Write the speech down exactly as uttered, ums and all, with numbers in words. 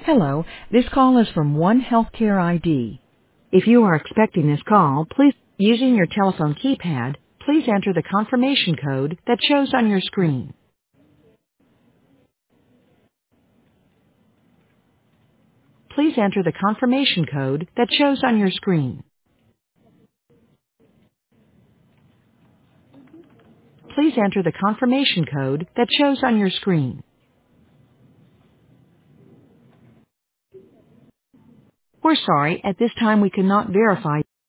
Hello, this call is from One Healthcare I D. If you are expecting this call, please, using your telephone keypad, please enter the confirmation code that shows on your screen. Please enter the confirmation code that shows on your screen. Please enter the confirmation code that shows on your screen. We're sorry, at this time we cannot verify